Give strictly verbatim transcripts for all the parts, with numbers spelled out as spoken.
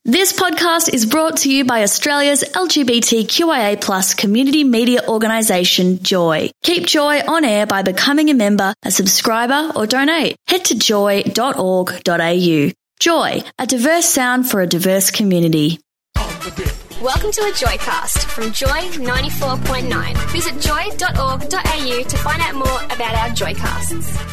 This podcast is brought to you by Australia's L G B T Q I A plus community media organisation, Joy. Keep Joy on air by becoming a member, a subscriber or donate. Head to joy dot org dot a u. Joy, a diverse sound for a diverse community. Welcome to a Joycast from Joy ninety-four point nine. Visit joy dot org dot a u to find out more about our Joycasts.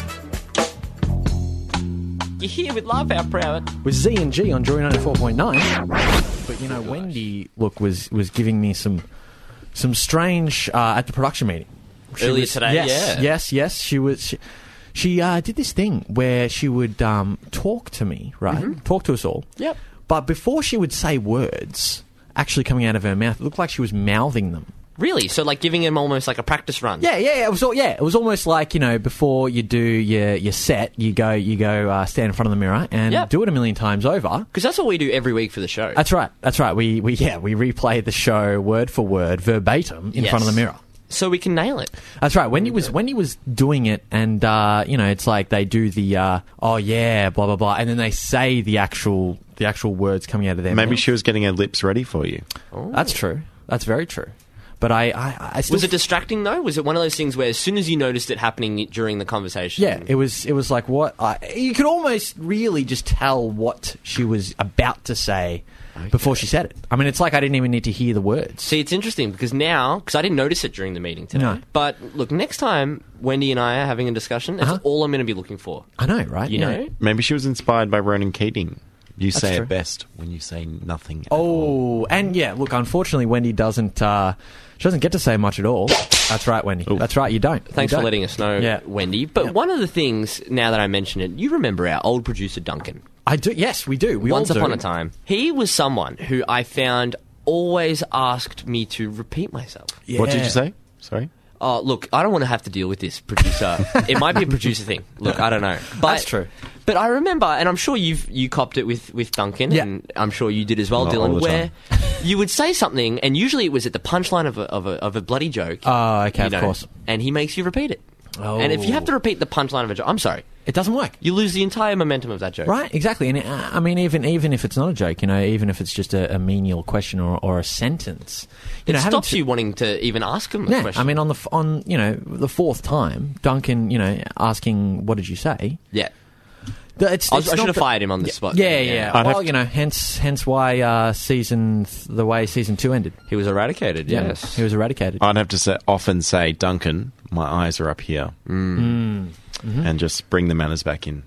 You're here with Laugh Out Proud. With Z and G on Joy ninety-four point nine. But, you know, Wendy, look, was, was giving me some some strange, uh, at the production meeting. She Earlier was, today, yes, yeah. Yes, yes, she was... She, she uh, did this thing where she would um, talk to me, right? Mm-hmm. Talk to us all. Yep. But before she would say words actually coming out of her mouth, it looked like she was mouthing them. Really? So, like, giving him almost like a practice run? Yeah, yeah, yeah. It was all, yeah. It was almost like, you know, before you do your your set, you go you go uh, stand in front of the mirror and Yep. do it a million times over. Because that's what we do every week for the show. That's right. That's right. We we yeah we replay the show word for word, verbatim, in Yes. front of the mirror. So we can nail it. That's right. Wendy was Wendy was doing it, and uh, you know, it's like they do the uh, oh yeah, blah blah blah, and then they say the actual the actual words coming out of their Maybe mouth. she was getting her lips ready for you. That's true. That's very true. But I, I, I still Was it distracting, though? Was it one of those things where as soon as you noticed it happening during the conversation... Yeah, it was. It was like what I, you could almost really just tell what she was about to say Okay. before she said it. I mean, it's like I didn't even need to hear the words. See, it's interesting because now... Because I didn't notice it during the meeting today. No. But, look, next time Wendy and I are having a discussion, that's Uh-huh. all I'm going to be looking for. I know, right? You Yeah. know? Maybe she was inspired by Ronan Keating. You That's say true. it best when you say nothing at all. Oh, and yeah, look, unfortunately, Wendy doesn't. Uh, she doesn't get to say much at all. That's right, Wendy. Ooh. That's right. You don't. Thanks You for don't. letting us know, Yeah. Wendy. But Yeah. one of the things, now that I mention it, you remember our old producer, Duncan. I do. Yes, we do. We Once all do. upon a time. He was someone who I found always asked me to repeat myself. Yeah. What did you say? Sorry? Oh, look, I don't want to have to deal with this, producer. It might be a producer thing. Look, I don't know. But, That's true. But I remember, and I'm sure you've you copped it with, with Duncan, Yeah. and I'm sure you did as well, Not all Dylan, the where you would say something, and usually it was at the punchline of a, of a, of a bloody joke. Oh, okay, you of know, course. And he makes you repeat it. Oh. And if you have to repeat the punchline of a joke, I'm sorry, It doesn't work. you lose the entire momentum of that joke. Right, exactly. And uh, I mean, even even if it's not a joke, you know, even if it's just a, a menial question or, or a sentence, you It know, having stops to- you wanting to even ask him a Yeah, question. I mean, on the f- on you know the fourth time, Duncan, you know, asking what did you say? yeah. The- It's, I, was- it's I should not have the- fired him on the spot. Yeah, yeah. I'd Well, have you know, hence hence why uh, season th- the way season two ended. He was eradicated, Yeah, yes. he was eradicated. I'd have to say, often say, Duncan, my eyes are up here. Mm. And just bring the manners back in.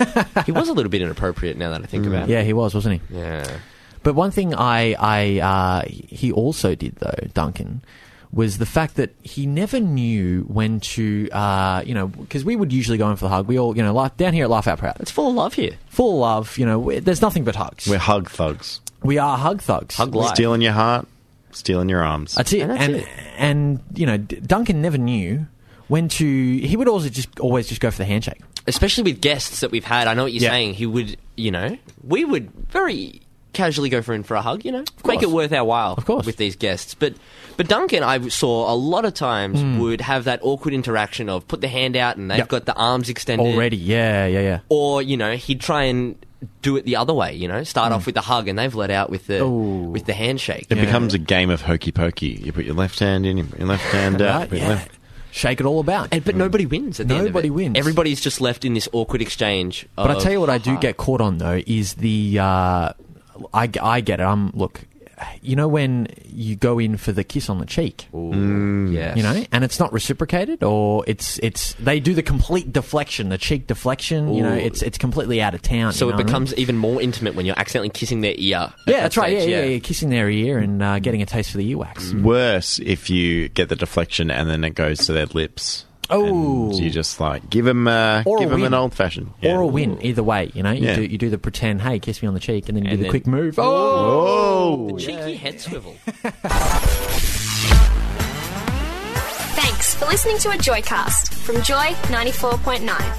He was a little bit inappropriate now that I think about it. Yeah, he was, wasn't he? Yeah. But one thing I, I uh, he also did though, Duncan, was the fact that he never knew when to, uh, you know, because we would usually go in for the hug. We all, you know, laugh, down here at Laugh Out Proud, It's full of love here. full of love. You know, we, there's nothing but hugs. We're hug thugs. we are hug thugs. Hug life. Stealing your heart, stealing your arms. That's it. And And that's and, it. you know, D- Duncan never knew when to. He would always just always just go for the handshake. Especially with guests that we've had. I know what you're Yeah. saying. He would, you know, we would very casually go for in for a hug, you know, make course. it worth our while Of course. with these guests. But but Duncan, I saw a lot of times Hmm. would have that awkward interaction of put the hand out and they've Yep. got the arms extended. Already, yeah, yeah, yeah. Or, you know, he'd try and do it the other way, you know, start off with the hug and they've let out with the Ooh. with the handshake. It Yeah. becomes a game of hokey pokey. You put your left hand in, you put your left hand out. Right, put your yeah. left- Shake it all about. And, but nobody wins at the end of Nobody it. wins. Everybody's just left in this awkward exchange. But I of, tell you what, I do "Haha." get caught on though is the uh, I, I get it. I'm look, you know when you go in for the kiss on the cheek, Ooh, yes. you know, and it's not reciprocated, or it's it's they do the complete deflection, the cheek deflection. You know, Ooh. it's it's completely out of town. So you it know what I mean? becomes even more intimate when you're accidentally kissing their ear. at yeah, that that's right. Yeah, stage, yeah, yeah, kissing their ear and uh, getting a taste for the earwax. Worse if you get the deflection and then it goes to their lips. Oh. And you just like give them, uh, Or a give them win. an old fashioned. Or a win, either way. You know, you Yeah. do you do the pretend, hey, kiss me on the cheek, and then you And do the then- quick move. Oh, The cheeky head swivel. Thanks for listening to a Joycast from Joy ninety-four point nine.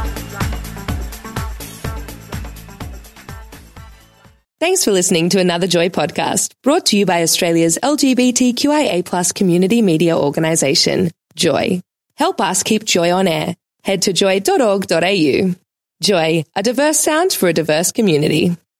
Thanks for listening to another Joy podcast brought to you by Australia's L G B T Q I A plus community media organisation, Joy. Help us keep Joy on air. Head to joy dot org dot a u. Joy, a diverse sound for a diverse community.